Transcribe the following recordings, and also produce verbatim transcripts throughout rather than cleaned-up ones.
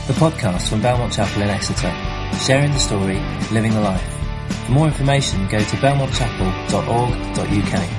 the podcast from Belmont Chapel in Exeter, sharing the story, living the life. For more information, go to belmont chapel dot org dot u k.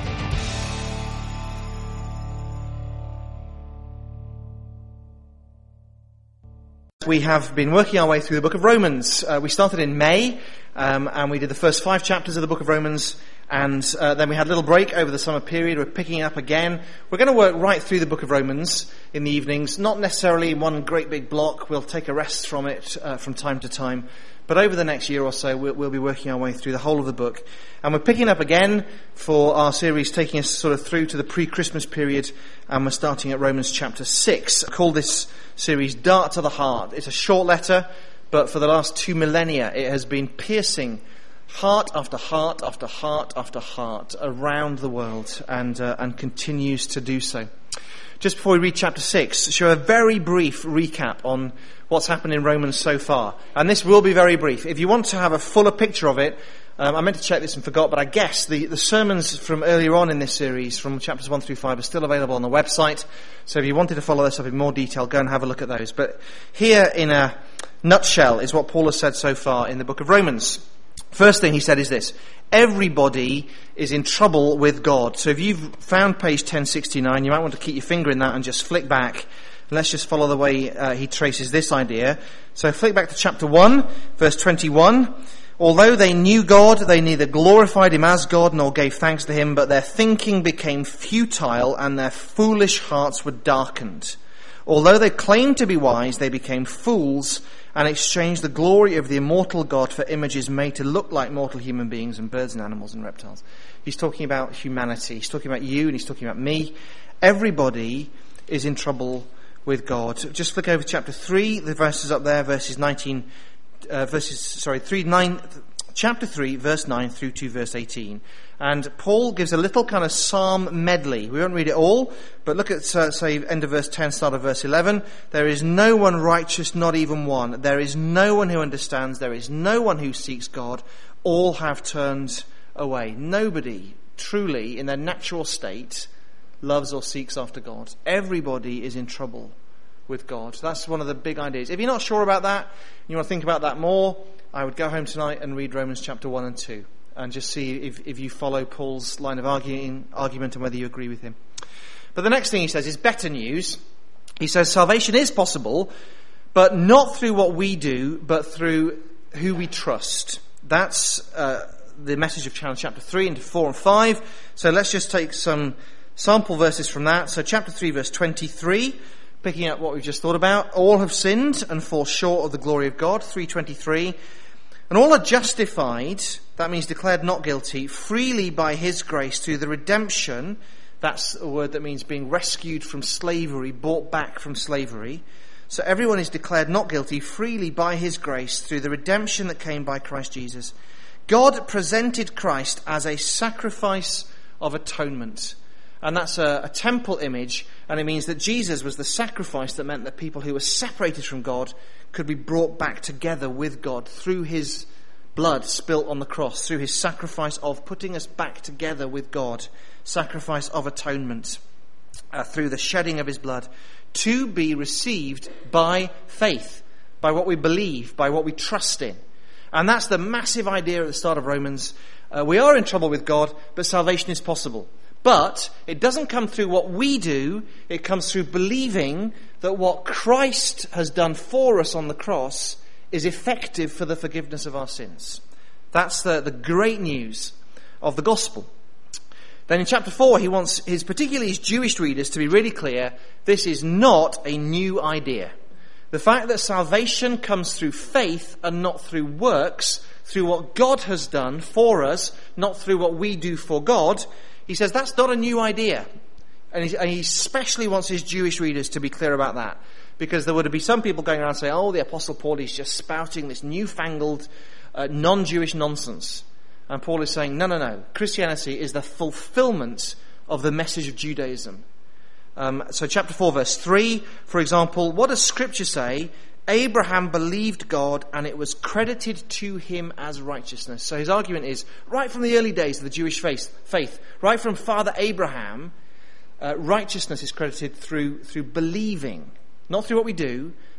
We have been working our way through the book of Romans. Uh, we started in May, um, and we did the first five chapters of the book of Romans, and uh, then we had a little break over the summer period. We're picking it up again. We're going to work right through the book of Romans in the evenings, not necessarily in one great big block. We'll take a rest from it uh, from time to time. But over the next year or so, we'll, we'll be working our way through the whole of the book. And we're picking up again for our series, taking us sort of through to the pre-Christmas period, and we're starting at Romans chapter six. I call this series Dart to the Heart. It's a short letter, but for the last two millennia, it has been piercing heart after heart after heart after heart around the world, and uh, and continues to do so. Just before we read chapter six, show a very brief recap on what's happened in Romans so far. And this will be very brief. If you want to have a fuller picture of it, um, I meant to check this and forgot, but I guess the, the sermons from earlier on in this series, from chapters one through five, are still available on the website. So if you wanted to follow this up in more detail, go and have a look at those. But here, in a nutshell, is what Paul has said so far in the book of Romans. First thing he said is this: everybody is in trouble with God. So if you've found page ten sixty-nine, you might want to keep your finger in that and just flick back. And let's just follow the way uh, he traces this idea. So flick back to chapter one, verse twenty-one. Although they knew God, they neither glorified him as God nor gave thanks to him, but their thinking became futile and their foolish hearts were darkened. Although they claimed to be wise, they became fools and exchanged the glory of the immortal God for images made to look like mortal human beings and birds and animals and reptiles. He's talking about humanity. He's talking about you and he's talking about me. Everybody is in trouble with God. Just flick over to chapter three, the verses up there, verses nineteen, uh, verses, sorry, three, nine, chapter three, verse nine through to verse eighteen. And Paul gives a little kind of psalm medley. We won't read it all, but look at, uh, say, end of verse ten, start of verse eleven. There is no one righteous, not even one. There is no one who understands. There is no one who seeks God. All have turned away. Nobody truly, in their natural state, loves or seeks after God. Everybody is in trouble with God. That's one of the big ideas. If you're not sure about that, you want to think about that more, I would go home tonight and read Romans chapter one and two. And just see if, if you follow Paul's line of arguing, argument and whether you agree with him. But the next thing he says is better news. He says salvation is possible, but not through what we do, but through who we trust. That's uh, the message of chapter three into four and five. So let's just take some sample verses from that. So chapter three, verse twenty-three, picking up what we've just thought about. All have sinned and fall short of the glory of God. three twenty-three. And all are justified, that means declared not guilty, freely by his grace through the redemption, that's a word that means being rescued from slavery, brought back from slavery. So everyone is declared not guilty freely by his grace through the redemption that came by Christ Jesus. God presented Christ as a sacrifice of atonement. And that's a, a temple image, and it means that Jesus was the sacrifice that meant that people who were separated from God could be brought back together with God through his blood spilt on the cross, through his sacrifice of putting us back together with God, sacrifice of atonement, uh, through the shedding of his blood, to be received by faith, by what we believe, by what we trust in. And that's the massive idea at the start of Romans. Uh, we are in trouble with God, but salvation is possible. But it doesn't come through what we do, it comes through believing that what Christ has done for us on the cross is effective for the forgiveness of our sins. That's the, the great news of the gospel. Then in chapter four, he wants his, particularly his Jewish readers, to be really clear, this is not a new idea. The fact that salvation comes through faith and not through works, through what God has done for us, not through what we do for God, he says that's not a new idea. And he, and he especially wants his Jewish readers to be clear about that. Because there would be some people going around saying, oh, the Apostle Paul is just spouting this newfangled uh, non-Jewish nonsense. And Paul is saying, no, no, no. Christianity is the fulfillment of the message of Judaism. Um, so chapter four, verse three, for example, what does Scripture say? Abraham believed God and it was credited to him as righteousness. So his argument is, right from the early days of the Jewish faith, faith right from Father Abraham, uh, righteousness is credited through through believing. Not through what we do,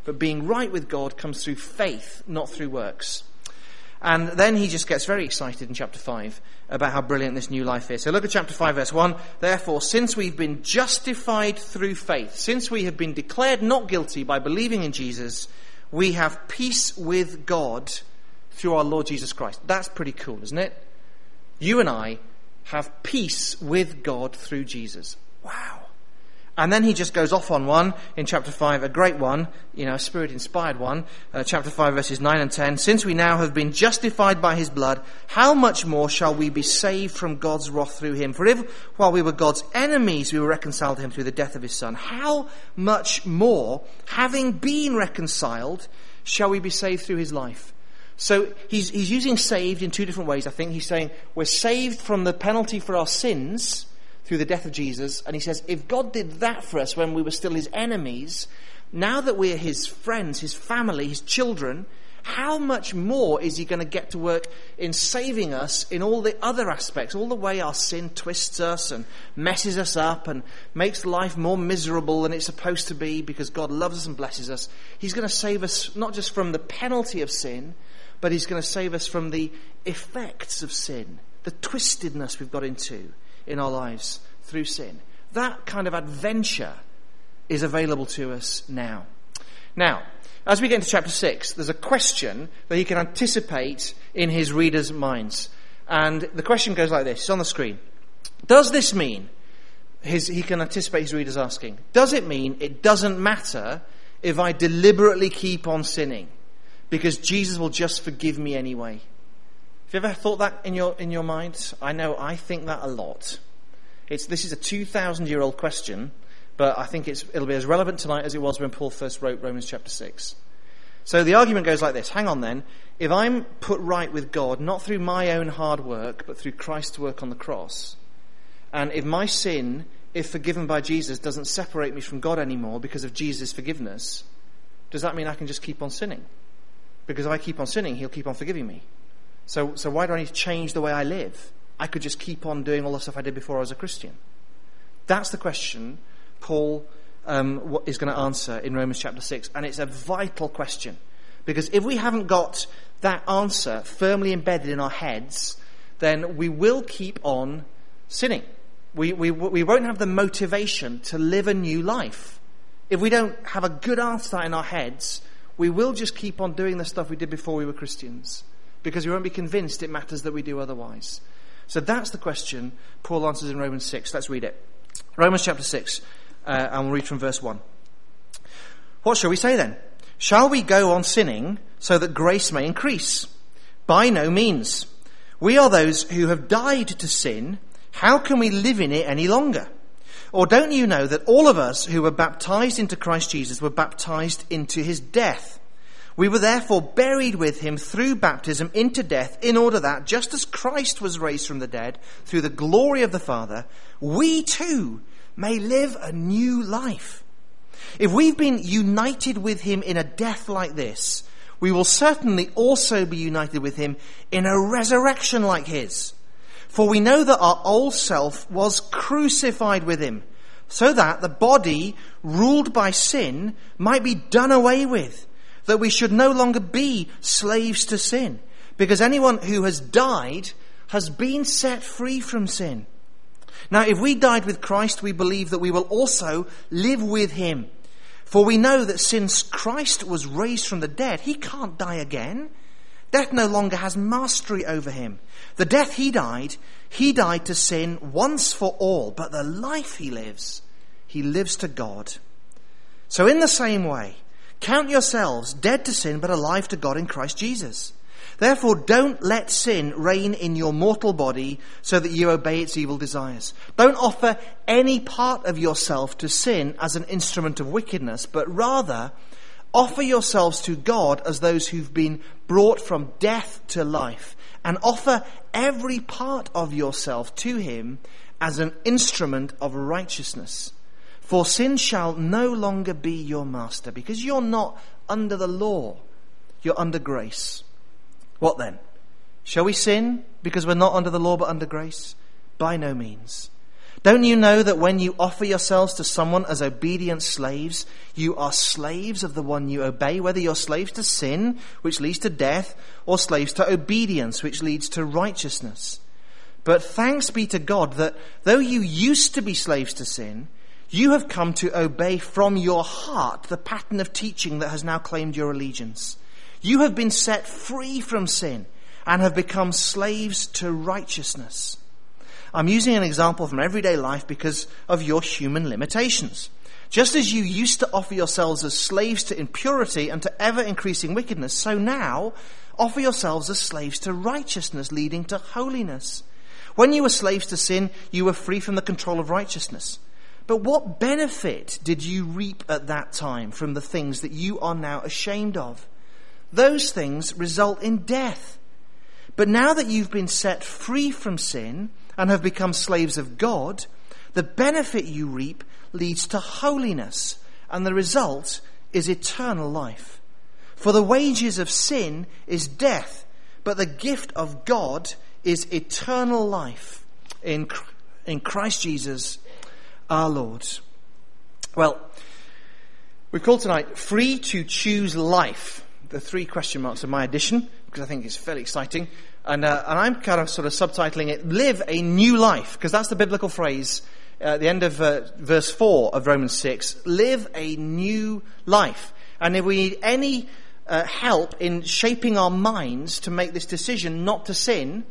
But being right with God comes through faith, not through works. And then he just gets very excited in chapter five about how brilliant this new life is. So look at chapter five, verse one. Therefore, since we've been justified through faith, since we have been declared not guilty by believing in Jesus, we have peace with God through our Lord Jesus Christ. That's pretty cool, isn't it? You and I have peace with God through Jesus. Wow. And then he just goes off on one in chapter five, a great one, you know, a Spirit-inspired one, uh, chapter five, verses nine and ten. Since we now have been justified by his blood, how much more shall we be saved from God's wrath through him? For if, while we were God's enemies, we were reconciled to him through the death of his Son, how much more, having been reconciled, shall we be saved through his life? So he's, he's using saved in two different ways, I think. He's saying we're saved from the penalty for our sins through the death of Jesus. And he says, if God did that for us when we were still his enemies, now that we're his friends, his family, his children, how much more is he going to get to work in saving us in all the other aspects, all the way our sin twists us and messes us up and makes life more miserable than it's supposed to be because God loves us and blesses us. He's going to save us not just from the penalty of sin, but he's going to save us from the effects of sin, the twistedness we've got into in our lives through sin. That kind of adventure is available to us now. Now, as we get into chapter six, there's a question that he can anticipate in his readers' minds. And the question goes like this. It's on the screen. Does this mean, his, he can anticipate his readers asking, does it mean it doesn't matter if I deliberately keep on sinning because Jesus will just forgive me anyway? Have you ever thought that in your in your mind? I know I think that a lot. It's this is a two thousand year old question, but I think it's it'll be as relevant tonight as it was when Paul first wrote Romans chapter six. So the argument goes like this. Hang on then. If I'm put right with God, not through my own hard work, but through Christ's work on the cross, and if my sin, if forgiven by Jesus, doesn't separate me from God anymore because of Jesus' forgiveness, does that mean I can just keep on sinning? Because if I keep on sinning, he'll keep on forgiving me. So, so why do I need to change the way I live? I could just keep on doing all the stuff I did before I was a Christian. That's the question Paul um, is going to answer in Romans chapter six. And it's a vital question. Because if we haven't got that answer firmly embedded in our heads, then we will keep on sinning. We, we, we won't have the motivation to live a new life. If we don't have a good answer to that in our heads, we will just keep on doing the stuff we did before we were Christians. Because we won't be convinced it matters that we do otherwise. So that's the question Paul answers in Romans six. Let's read it. Romans chapter six, uh, and we'll read from verse one. What shall we say then? Shall we go on sinning so that grace may increase? By no means. We are those who have died to sin. How can we live in it any longer? Or don't you know that all of us who were baptized into Christ Jesus were baptized into his death? We were therefore buried with him through baptism into death, in order that, just as Christ was raised from the dead through the glory of the Father, we too may live a new life. If we've been united with him in a death like this, we will certainly also be united with him in a resurrection like his. For we know that our old self was crucified with him, so that the body ruled by sin might be done away with, that we should no longer be slaves to sin, because anyone who has died has been set free from sin. Now, if we died with Christ, we believe that we will also live with him. For we know that since Christ was raised from the dead, he can't die again. Death no longer has mastery over him. The death he died, he died to sin once for all, but the life he lives, he lives to God. So in the same way, count yourselves dead to sin, but alive to God in Christ Jesus. Therefore, don't let sin reign in your mortal body so that you obey its evil desires. Don't offer any part of yourself to sin as an instrument of wickedness, but rather offer yourselves to God as those who've been brought from death to life, and offer every part of yourself to him as an instrument of righteousness. For sin shall no longer be your master, because you're not under the law, you're under grace. What then? Shall we sin because we're not under the law but under grace? By no means. Don't you know that when you offer yourselves to someone as obedient slaves, you are slaves of the one you obey, whether you're slaves to sin, which leads to death, or slaves to obedience, which leads to righteousness? But thanks be to God that though you used to be slaves to sin, you have come to obey from your heart the pattern of teaching that has now claimed your allegiance. You have been set free from sin and have become slaves to righteousness. I'm using an example from everyday life because of your human limitations. Just as you used to offer yourselves as slaves to impurity and to ever-increasing wickedness, so now offer yourselves as slaves to righteousness, leading to holiness. When you were slaves to sin, you were free from the control of righteousness. But what benefit did you reap at that time from the things that you are now ashamed of? Those things result in death. But now that you've been set free from sin and have become slaves of God, the benefit you reap leads to holiness, and the result is eternal life. For the wages of sin is death, but the gift of God is eternal life in, in Christ Jesus our Lord. Well, we're called tonight Free to Choose Life. The three question marks of my edition, because I think it's fairly exciting. And, uh, and I'm kind of sort of subtitling it, Live a New Life, because that's the biblical phrase uh, at the end of uh, verse four of Romans six. Live a new life. And if we need any uh, help in shaping our minds to make this decision not to sin,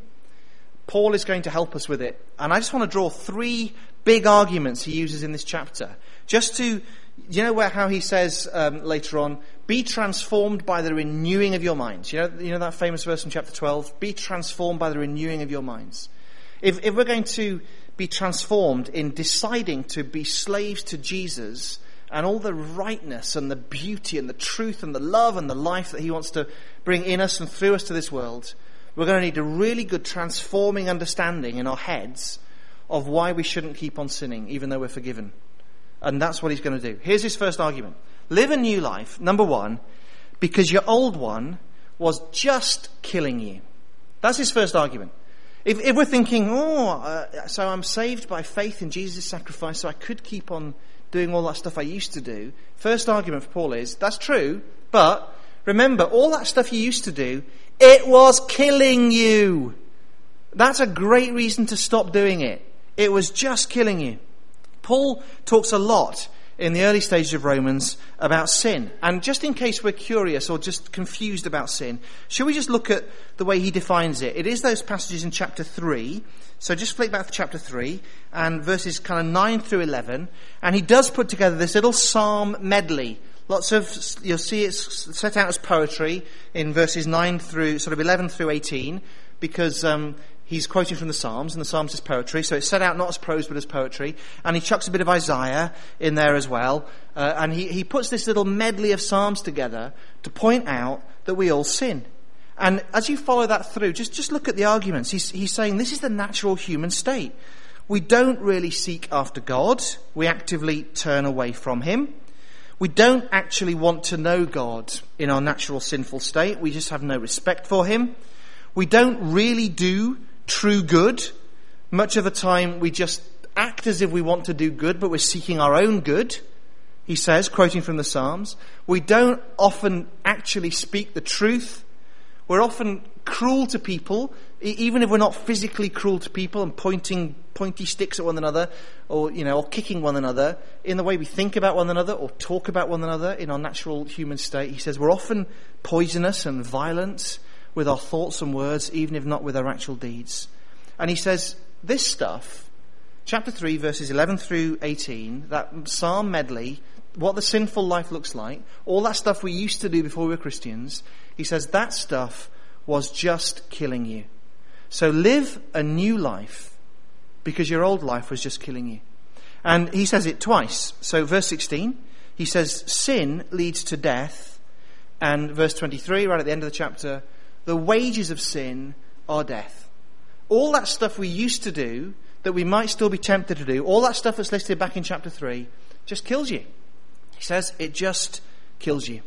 Paul is going to help us with it. And I just want to draw three big arguments he uses in this chapter. Just to, you know where how he says um, later on, be transformed by the renewing of your minds. You know, you know that famous verse in chapter twelve? Be transformed by the renewing of your minds. If, if we're going to be transformed in deciding to be slaves to Jesus and all the rightness and the beauty and the truth and the love and the life that he wants to bring in us and through us to this world, we're going to need a really good transforming understanding in our heads of why we shouldn't keep on sinning, even though we're forgiven. And that's what he's going to do. Here's his first argument. Live a new life, number one, because your old one was just killing you. That's his first argument. If, if we're thinking, oh, uh, so I'm saved by faith in Jesus' sacrifice, so I could keep on doing all that stuff I used to do. First argument for Paul is, that's true, but remember, all that stuff you used to do, it was killing you. That's a great reason to stop doing it. It was just killing you. Paul talks a lot in the early stages of Romans about sin. And just in case we're curious or just confused about sin, shall we just look at the way he defines it? It is those passages in chapter three. So just flick back to chapter three and verses kind of nine through eleven. And he does put together this little psalm medley. Lots of, you'll see it's set out as poetry in verses nine through, sort of eleven through eighteen, because um, he's quoting from the Psalms, and the Psalms is poetry, so it's set out not as prose but as poetry. And he chucks a bit of Isaiah in there as well. Uh, and he, he puts this little medley of Psalms together to point out that we all sin. And as you follow that through, just, just look at the arguments. He's, he's saying this is the natural human state. We don't really seek after God. We actively turn away from him. We don't actually want to know God in our natural sinful state. We just have no respect for him. We don't really do true good. Much of the time we just act as if we want to do good, but we're seeking our own good, he says, quoting from the Psalms. We don't often actually speak the truth. We're often cruel to people, even if we're not physically cruel to people and pointing pointy sticks at one another, or you know, or kicking one another. In the way we think about one another or talk about one another in our natural human state, he says we're often poisonous and violent with our thoughts and words, even if not with our actual deeds. And he says this stuff, chapter three, verses eleven through eighteen, that psalm medley, what the sinful life looks like, all that stuff we used to do before we were Christians, he says that stuff was just killing you. So live a new life, because your old life was just killing you. And he says it twice. So verse sixteen, he says sin leads to death. And verse twenty-three, right at the end of the chapter, the wages of sin are death. All that stuff we used to do, that we might still be tempted to do, all that stuff that's listed back in chapter three, just kills you. He says it just kills you.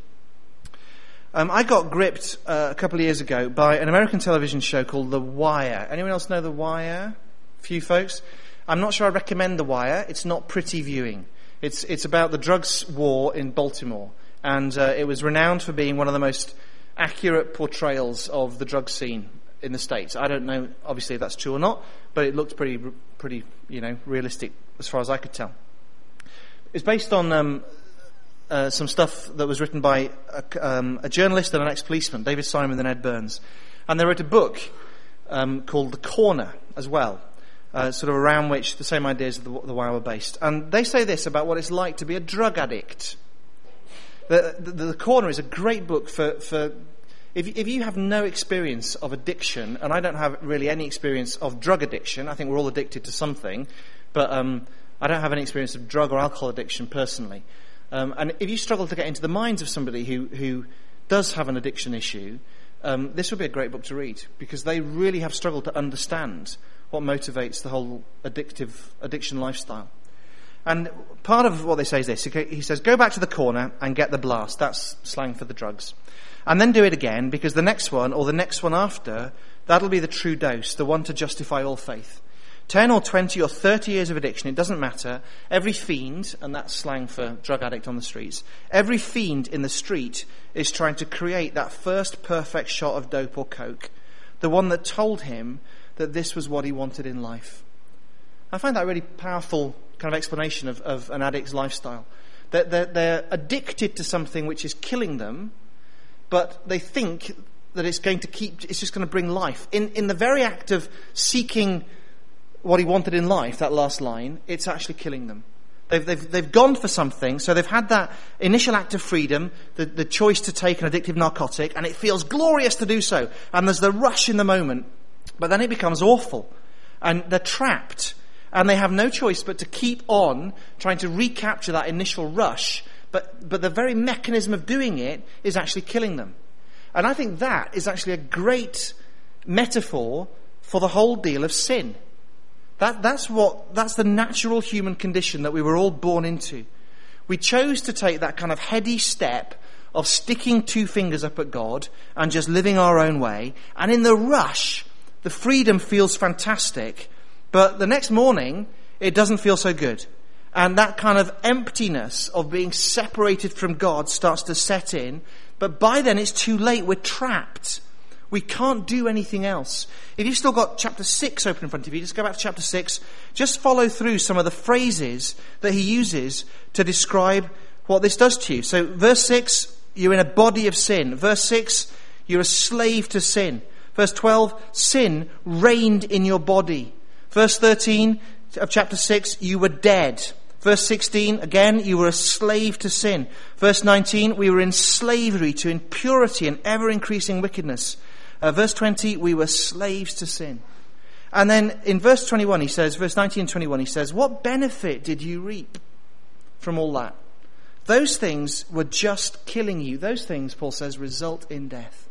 Um, I got gripped uh, a couple of years ago by an American television show called The Wire. Anyone else know The Wire? A few folks. I'm not sure I recommend The Wire. It's not pretty viewing. It's it's about the drugs war in Baltimore, and uh, it was renowned for being one of the most accurate portrayals of the drug scene in the States. I don't know, obviously, if that's true or not, but it looked pretty, pretty, you know, realistic as far as I could tell. It's based on um, uh, some stuff that was written by a, um, a journalist and an ex-policeman, David Simon and Ed Burns, and they wrote a book um, called The Corner as well. Uh, sort of around which the same ideas of the, the Wire were based. And they say this about what it's like to be a drug addict. The, the, the Corner is a great book for, for if, if you have no experience of addiction, and I don't have really any experience of drug addiction. I think we're all addicted to something, but um, I don't have any experience of drug or alcohol addiction personally. Um, and if you struggle to get into the minds of somebody who, who does have an addiction issue, um, this would be a great book to read, because they really have struggled to understand what motivates the whole addictive addiction lifestyle. And part of what they say is this. He says, go back to the corner and get the blast. That's slang for the drugs. And then do it again, because the next one, or the next one after, that'll be the true dose, the one to justify all faith. Ten or twenty or thirty years of addiction, it doesn't matter. Every fiend, and that's slang for drug addict on the streets, every fiend in the street is trying to create that first perfect shot of dope or coke, the one that told him that this was what he wanted in life. I find that a really powerful kind of explanation of, of an addict's lifestyle. That they're, they're addicted to something which is killing them, but they think that it's going to keep, it's just going to bring life. In, in the very act of seeking what he wanted in life, that last line, it's actually killing them. They've, they've, they've gone for something, so they've had that initial act of freedom, the, the choice to take an addictive narcotic, and it feels glorious to do so. And there's the rush in the moment. But then it becomes awful, and they're trapped, and they have no choice but to keep on trying to recapture that initial rush, but, but the very mechanism of doing it is actually killing them. And I think that is actually a great metaphor for the whole deal of sin. That, that's what, that's the natural human condition that we were all born into. We chose to take that kind of heady step of sticking two fingers up at God and just living our own way, and in the rush, the freedom feels fantastic, but the next morning, it doesn't feel so good. And that kind of emptiness of being separated from God starts to set in, but by then it's too late. We're trapped. We can't do anything else. If you've still got chapter six open in front of you, just go back to chapter six. Just follow through some of the phrases that he uses to describe what this does to you. So verse six, you're in a body of sin. Verse six, you're a slave to sin. Verse twelve, sin reigned in your body. Verse thirteen of chapter six, you were dead. Verse sixteen, again, you were a slave to sin. Verse nineteen, we were in slavery to impurity and ever-increasing wickedness. Uh, verse twenty, we were slaves to sin. And then in verse twenty-one, he says, verse nineteen and twenty-one, he says, what benefit did you reap from all that? Those things were just killing you. Those things, Paul says, result in death.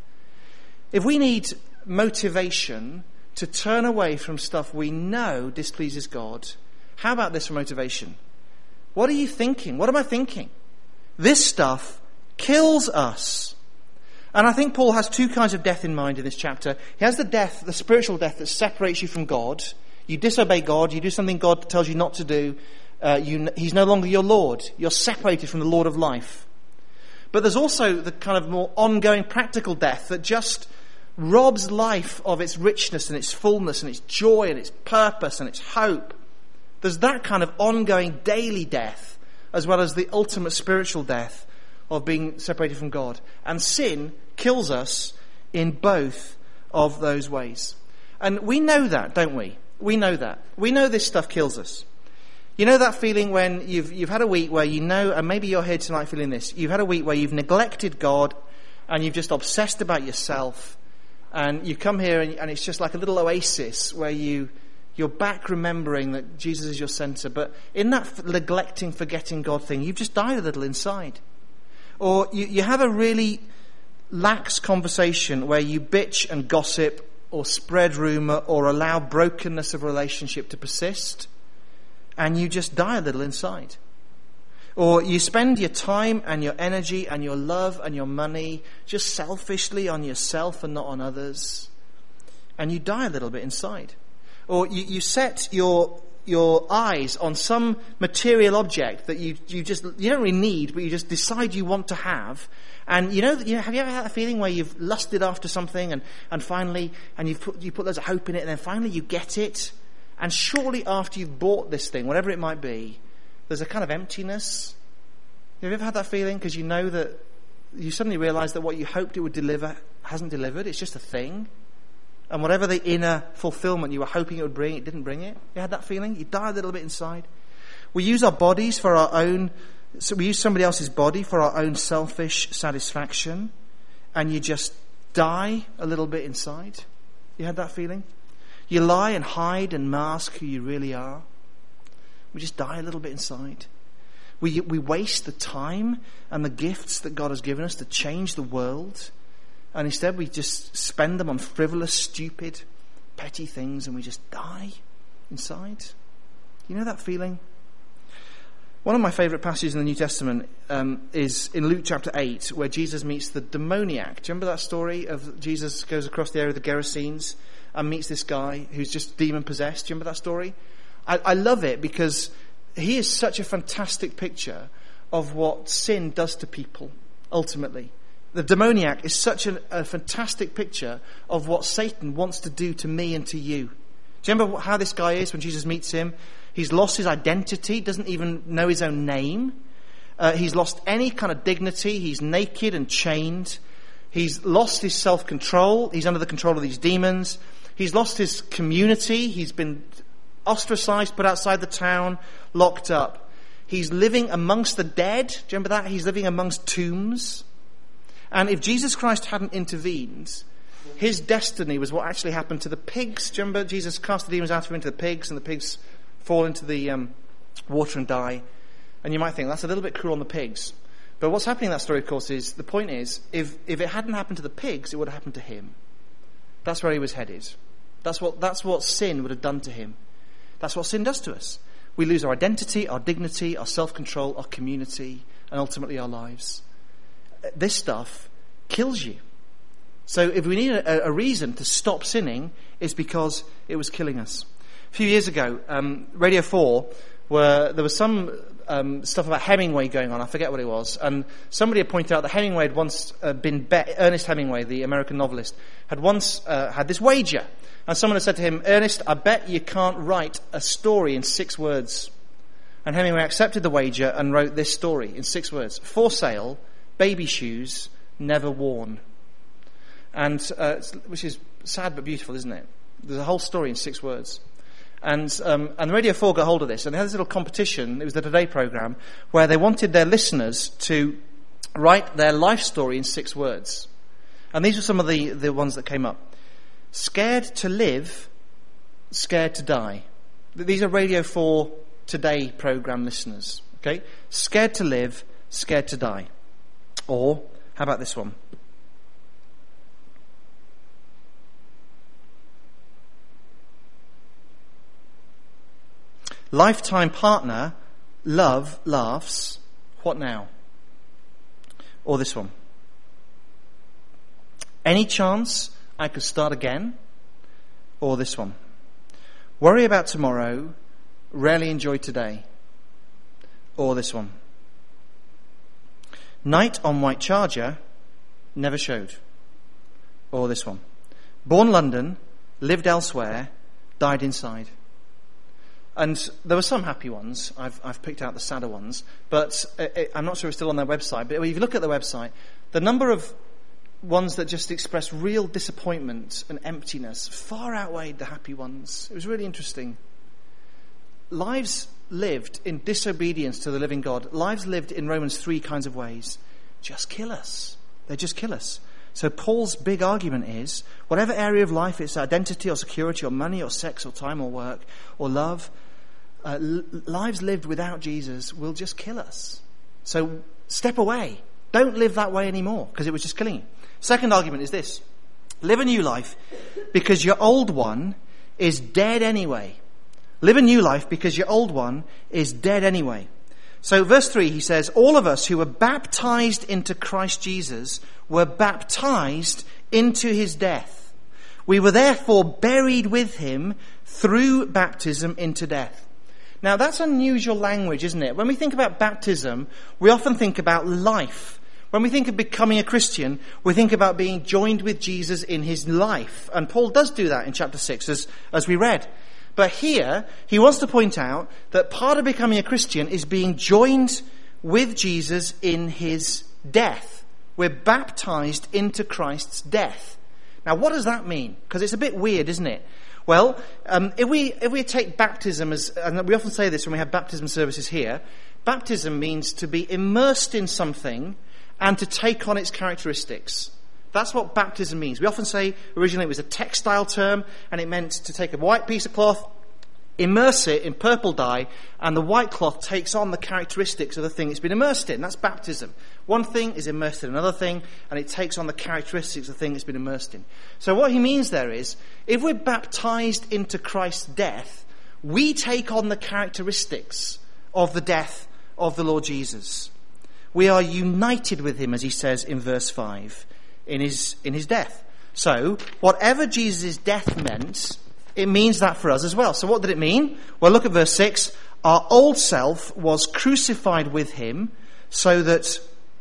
If we need motivation to turn away from stuff we know displeases God, how about this for motivation? What are you thinking? What am I thinking? This stuff kills us. And I think Paul has two kinds of death in mind in this chapter. He has the death, the spiritual death that separates you from God. You disobey God, you do something God tells you not to do. Uh, you, he's no longer your Lord. You're separated from the Lord of life. But there's also the kind of more ongoing practical death that just robs life of its richness and its fullness and its joy and its purpose and its hope. There's that kind of ongoing daily death, as well as the ultimate spiritual death of being separated from God. And sin kills us in both of those ways. And we know that, don't we? We know that. We know this stuff kills us. You know that feeling when you've you've had a week where you know, and maybe you're here tonight feeling this, you've had a week where you've neglected God and you've just obsessed about yourself, and you come here and, and it's just like a little oasis where you, you're back remembering that Jesus is your centre, but in that f- neglecting, forgetting God thing, you've just died a little inside. Or you, you have a really lax conversation where you bitch and gossip or spread rumour or allow brokenness of relationship to persist, and you just die a little inside. Or you spend your time and your energy and your love and your money just selfishly on yourself and not on others, and you die a little bit inside. Or you, you set your your eyes on some material object that you you just you don't really need, but you just decide you want to have. And you know, you know, have you ever had a feeling where you've lusted after something and, and finally, and you've put, you put loads of hope in it, and then finally you get it, and shortly after you've bought this thing, whatever it might be, there's a kind of emptiness. Have you ever had that feeling? Because you know that you suddenly realise that what you hoped it would deliver hasn't delivered. It's just a thing. And whatever the inner fulfillment you were hoping it would bring, it didn't bring it. You had that feeling? You die a little bit inside. We use our bodies for our own... So we use somebody else's body for our own selfish satisfaction, and you just die a little bit inside. You had that feeling? You lie and hide and mask who you really are. We just die a little bit inside. We we waste the time and the gifts that God has given us to change the world, and instead we just spend them on frivolous, stupid, petty things, and we just die inside. You know that feeling? One of my favourite passages in the New Testament um, is in Luke chapter eight, where Jesus meets the demoniac. Do you remember that story of Jesus goes across the area of the Gerasenes and meets this guy who's just demon-possessed? Do you remember that story? I, I love it because he is such a fantastic picture of what sin does to people, ultimately. The demoniac is such a, a fantastic picture of what Satan wants to do to me and to you. Do you remember how this guy is when Jesus meets him? He's lost his identity, doesn't even know his own name. Uh, he's lost any kind of dignity. He's naked and chained. He's lost his self-control. He's under the control of these demons. He's lost his community. He's been ostracized, put outside the town, locked up. He's living amongst the dead. Do you remember that? He's living amongst tombs. And if Jesus Christ hadn't intervened, his destiny was what actually happened to the pigs. Do you remember Jesus cast the demons out of him into the pigs, and the pigs fall into the um, water and die? And you might think that's a little bit cruel on the pigs. But what's happening in that story, of course, is the point is, if if it hadn't happened to the pigs, it would have happened to him. That's where he was headed. That's what that's what sin would have done to him. That's what sin does to us. We lose our identity, our dignity, our self-control, our community, and ultimately our lives. This stuff kills you. So if we need a, a reason to stop sinning, it's because it was killing us. A few years ago, um, Radio four, where there was some um, stuff about Hemingway going on. I forget what it was. And somebody had pointed out that Hemingway had once uh, been bet. Ernest Hemingway, the American novelist, had once uh, had this wager. And someone had said to him, "Ernest, I bet you can't write a story in six words." And Hemingway accepted the wager and wrote this story in six words: "For sale, baby shoes, never worn." And uh, which is sad but beautiful, isn't it? There's a whole story in six words. And um, and Radio four got hold of this, and they had this little competition. It was the Today programme, where they wanted their listeners to write their life story in six words. And these were some of the, the ones that came up. Scared to live, scared to die. These are Radio four Today programme listeners. Okay? Scared to live, scared to die. Or, how about this one? Lifetime partner, love, laughs, what now? Or this one. Any chance I could start again? Or this one. Worry about tomorrow, rarely enjoy today. Or this one. Night on white charger, never showed. Or this one. Born London, lived elsewhere, died inside. And there were some happy ones. I've, I've picked out the sadder ones. But it, it, I'm not sure it's still on their website. But if you look at the website, the number of ones that just express real disappointment and emptiness far outweighed the happy ones. It was really interesting. Lives lived in disobedience to the living God. Lives lived in Romans three kinds of ways. Just kill us. They just kill us. So Paul's big argument is, whatever area of life, it's identity or security or money or sex or time or work or love, uh, l- lives lived without Jesus will just kill us. So step away. Don't live that way anymore, because it was just killing you. Second argument is this. Live a new life because your old one is dead anyway. Live a new life because your old one is dead anyway. So verse three, he says, all of us who were baptized into Christ Jesus were baptized into his death. We were therefore buried with him through baptism into death. Now, that's unusual language, isn't it? When we think about baptism, we often think about life. When we think of becoming a Christian, we think about being joined with Jesus in his life. And Paul does do that in chapter six, as, as we read. But here, he wants to point out that part of becoming a Christian is being joined with Jesus in his death. We're baptized into Christ's death. Now, what does that mean? Because it's a bit weird, isn't it? Well, um, if we if we take baptism as, and we often say this when we have baptism services here, baptism means to be immersed in something and to take on its characteristics. That's what baptism means. We often say originally it was a textile term, and it meant to take a white piece of cloth, immerse it in purple dye, and the white cloth takes on the characteristics of the thing it's been immersed in. That's baptism. One thing is immersed in another thing, and it takes on the characteristics of the thing it's been immersed in. So what he means there is, if we're baptized into Christ's death, we take on the characteristics of the death of the Lord Jesus. We are united with him, as he says in verse five, in his in his death. So, whatever Jesus' death meant, it means that for us as well. So what did it mean? Well, look at verse six. Our old self was crucified with him so that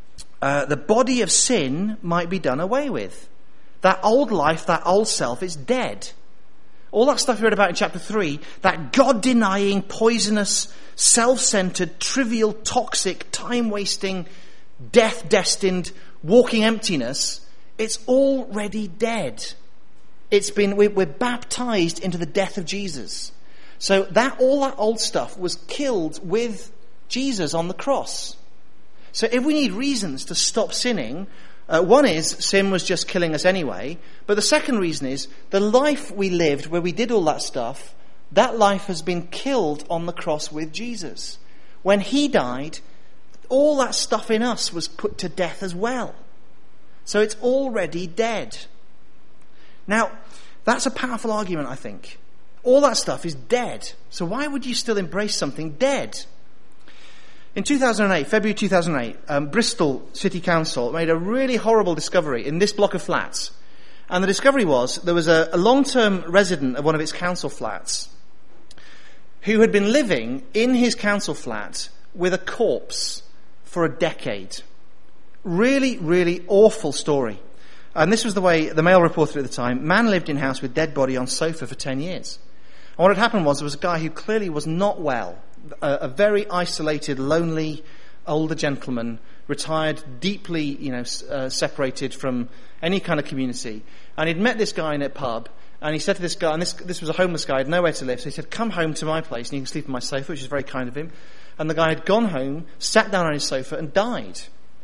uh, the body of sin might be done away with. That old life, that old self is dead. All that stuff we read about in chapter three, that God-denying, poisonous, self-centered, trivial, toxic, time-wasting, death-destined, walking emptiness, it's already dead. It's been, we're baptized into the death of Jesus. So that all that old stuff was killed with Jesus on the cross. So if we need reasons to stop sinning, uh, one is sin was just killing us anyway. But the second reason is the life we lived where we did all that stuff, that life has been killed on the cross with Jesus. When he died, all that stuff in us was put to death as well. So it's already dead. Now, that's a powerful argument, I think. All that stuff is dead. So why would you still embrace something dead? In two thousand eight, February two thousand eight, um, Bristol City Council made a really horrible discovery in this block of flats. And the discovery was there was a, a long-term resident of one of its council flats who had been living in his council flat with a corpse for a decade. Really, really awful story. And this was the way the Mail reported at the time. Man lived in house with dead body on sofa for ten years. And what had happened was there was a guy who clearly was not well. A, a very isolated, lonely, older gentleman, retired, deeply, you know, uh, separated from any kind of community. And he'd met this guy in a pub, and he said to this guy, and this, this was a homeless guy, had nowhere to live, so he said, come home to my place and you can sleep on my sofa, which is very kind of him. And the guy had gone home, sat down on his sofa and died.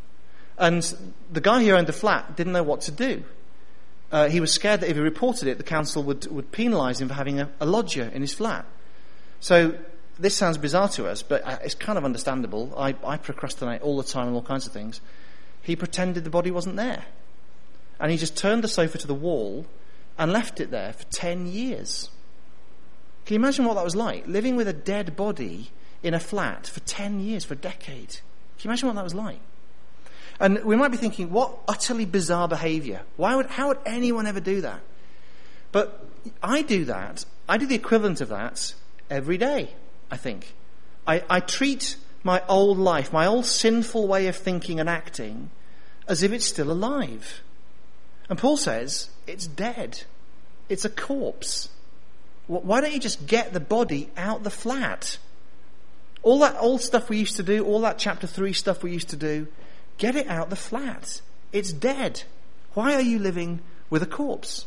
And the guy who owned the flat didn't know what to do. Uh, he was scared that if he reported it, the council would, would penalise him for having a, a lodger in his flat. So this sounds bizarre to us, but it's kind of understandable. I, I procrastinate all the time on all kinds of things. He pretended the body wasn't there. And he just turned the sofa to the wall and left it there for ten years. Can you imagine what that was like? Living with a dead body in a flat for ten years, for a decade. Can you imagine what that was like? And we might be thinking, what utterly bizarre behaviour. Why would, how would anyone ever do that? But I do that. I do the equivalent of that every day, I think. I, I treat my old life, my old sinful way of thinking and acting, as if it's still alive. And Paul says, it's dead. It's a corpse. Why don't you just get the body out the flat? All that old stuff we used to do, all that chapter three stuff we used to do, get it out the flat. It's dead. Why are you living with a corpse?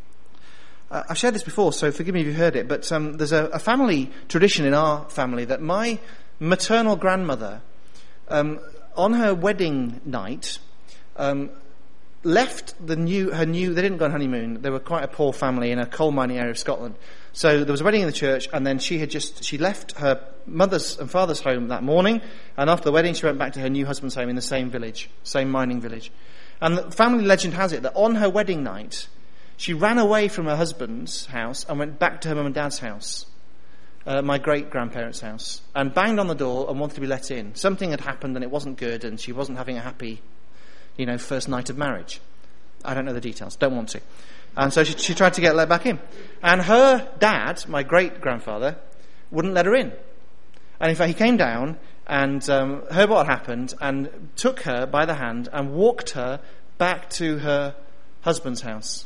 Uh, I've shared this before, so forgive me if you've heard it, but um, there's a, a family tradition in our family that my maternal grandmother, um, on her wedding night, um, left the new her new. They didn't go on honeymoon. They were quite a poor family in a coal mining area of Scotland. So there was a wedding in the church, and then she had just she left her mother's and father's home that morning, and after the wedding she went back to her new husband's home in the same village, same mining village. And the family legend has it that on her wedding night she ran away from her husband's house and went back to her mum and dad's house, uh, my great grandparents' house, and banged on the door and wanted to be let in. Something had happened and it wasn't good, and she wasn't having a happy, you know, first night of marriage. I don't know the details, don't want to. And so she, she tried to get let back in. And her dad, my great-grandfather, wouldn't let her in. And in fact, he came down and um, heard what had happened and took her by the hand and walked her back to her husband's house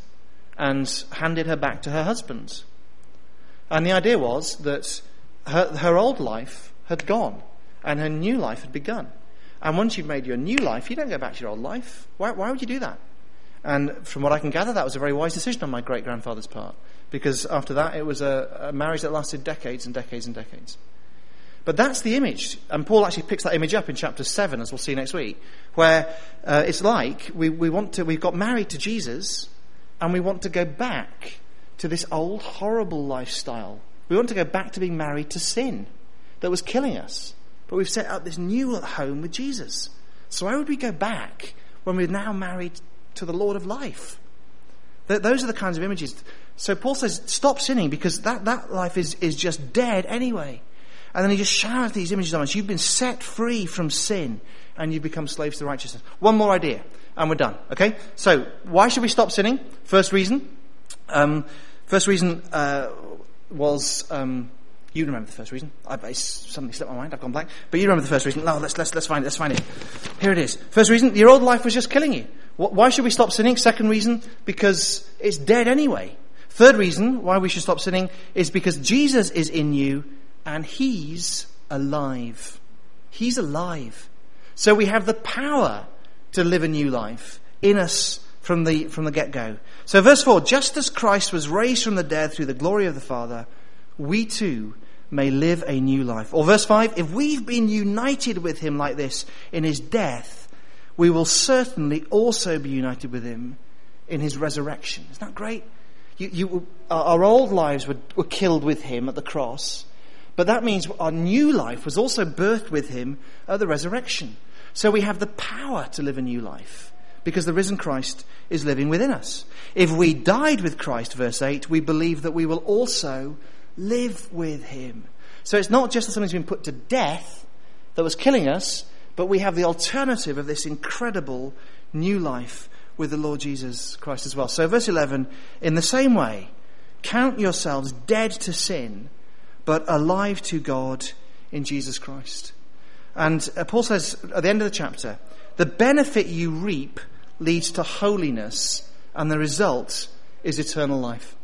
and handed her back to her husband. And the idea was that her, her old life had gone and her new life had begun. And once you've made your new life, you don't go back to your old life. Why, why would you do that? And from what I can gather, that was a very wise decision on my great-grandfather's part, because after that it was a, a marriage that lasted decades and decades and decades. But that's the image, and Paul actually picks that image up in chapter seven, as we'll see next week, where uh, it's like we, we want to, we've got married to Jesus, and we want to go back to this old horrible lifestyle. We want to go back to being married to sin that was killing us. But we've set up this new home with Jesus. So why would we go back when we're now married to the Lord of life? Th- those are the kinds of images. So Paul says, stop sinning, because that, that life is, is just dead anyway. And then he just showers these images on us. You've been set free from sin, and you've become slaves to righteousness. One more idea, and we're done. Okay? So, why should we stop sinning? First reason. Um, first reason uh, was... Um, You remember the first reason. I, I suddenly slipped my mind. I've gone blank. But you remember the first reason. No, let's let's let's find it. Let's find it. Here it is. First reason: your old life was just killing you. Why should we stop sinning? Second reason: because it's dead anyway. Third reason why we should stop sinning is because Jesus is in you and He's alive. He's alive. So we have the power to live a new life in us from the from the get-go. So verse four: just as Christ was raised from the dead through the glory of the Father, we too may live a new life. Or verse five, if we've been united with him like this in his death, we will certainly also be united with him in his resurrection. Isn't that great? You, you, our old lives were, were killed with him at the cross, but that means our new life was also birthed with him at the resurrection. So we have the power to live a new life because the risen Christ is living within us. If we died with Christ, verse eight, we believe that we will also live with him. So it's not just that something's been put to death that was killing us, but we have the alternative of this incredible new life with the Lord Jesus Christ as well. So verse eleven, in the same way, count yourselves dead to sin, but alive to God in Jesus Christ. And uh, Paul says at the end of the chapter, the benefit you reap leads to holiness, and the result is eternal life.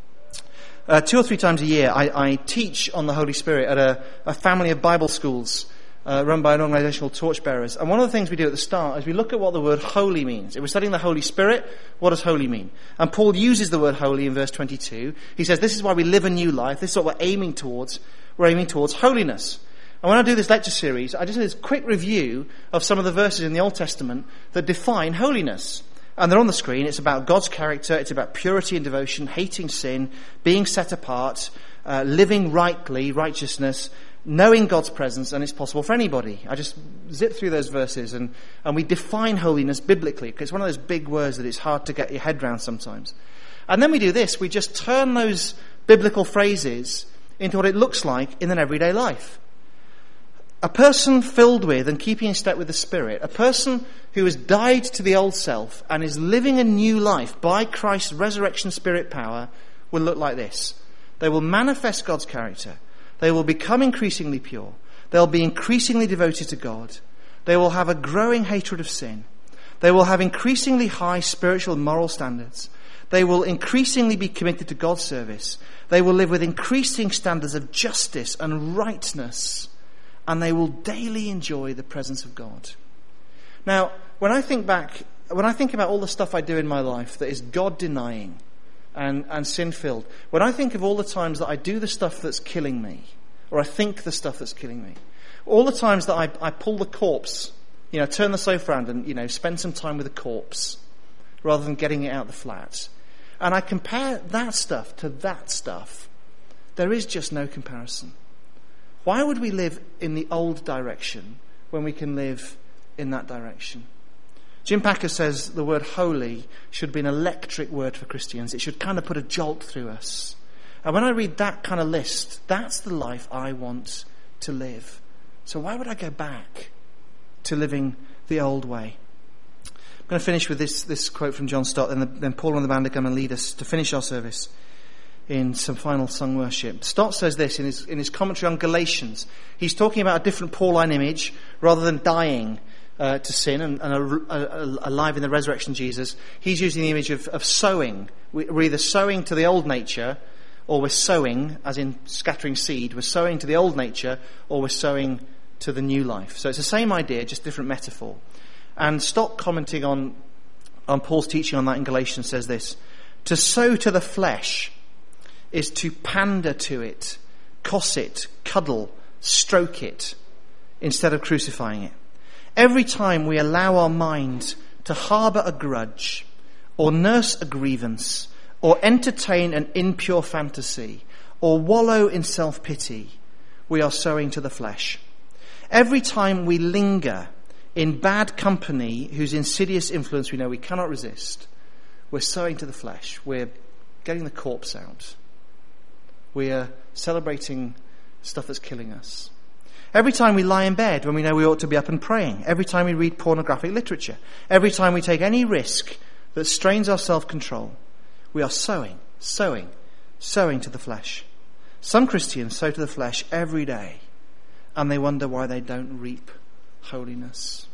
Uh, two or three times a year, I, I teach on the Holy Spirit at a, a family of Bible schools uh, run by an organisation called Torchbearers. And one of the things we do at the start is we look at what the word holy means. If we're studying the Holy Spirit, what does holy mean? And Paul uses the word holy in verse twenty-two. He says, this is why we live a new life. This is what we're aiming towards. We're aiming towards holiness. And when I do this lecture series, I just do this quick review of some of the verses in the Old Testament that define holiness. And they're on the screen. It's about God's character. It's about purity and devotion, hating sin, being set apart, uh, living rightly, righteousness, knowing God's presence, and it's possible for anybody. I just zip through those verses and, and we define holiness biblically, because it's one of those big words that it's hard to get your head around sometimes. And then we do this. We just turn those biblical phrases into what it looks like in an everyday life. A person filled with and keeping in step with the Spirit, a person who has died to the old self and is living a new life by Christ's resurrection Spirit power, will look like this. They will manifest God's character. They will become increasingly pure. They'll be increasingly devoted to God. They will have a growing hatred of sin. They will have increasingly high spiritual and moral standards. They will increasingly be committed to God's service. They will live with increasing standards of justice and rightness. And they will daily enjoy the presence of God. Now, when I think back, when I think about all the stuff I do in my life that is God-denying and, and sin-filled, when I think of all the times that I do the stuff that's killing me, or I think the stuff that's killing me, all the times that I, I pull the corpse, you know, turn the sofa around and, you know, spend some time with the corpse, rather than getting it out the flat, and I compare that stuff to that stuff, there is just no comparison. Why would we live in the old direction when we can live in that direction? Jim Packer says the word holy should be an electric word for Christians. It should kind of put a jolt through us. And when I read that kind of list, that's the life I want to live. So why would I go back to living the old way? I'm going to finish with this, this quote from John Stott, and then, then Paul and the band are going to lead us to finish our service. in some final sung worship. Stott says this in his, in his commentary on Galatians. He's talking about a different Pauline image. Rather than dying uh, to sin and, and a, a, a, alive in the resurrection of Jesus, he's using the image of, of sowing. We're either sowing to the old nature, or we're sowing, as in scattering seed, we're sowing to the old nature, or we're sowing to the new life. So it's the same idea, just different metaphor. And Stott, commenting on, on Paul's teaching on that in Galatians, says this: to sow to the flesh is to pander to it, coss it, cuddle, stroke it, instead of crucifying it. Every time we allow our mind to harbour a grudge, or nurse a grievance, or entertain an impure fantasy, or wallow in self-pity, we are sowing to the flesh. Every time we linger in bad company whose insidious influence we know we cannot resist, we're sowing to the flesh. We're getting the corpse out. We're celebrating stuff that's killing us. Every time we lie in bed when we know we ought to be up and praying. Every time we read pornographic literature. Every time we take any risk that strains our self-control, we are sowing, sowing, sowing to the flesh. Some Christians sow to the flesh every day, and they wonder why they don't reap holiness.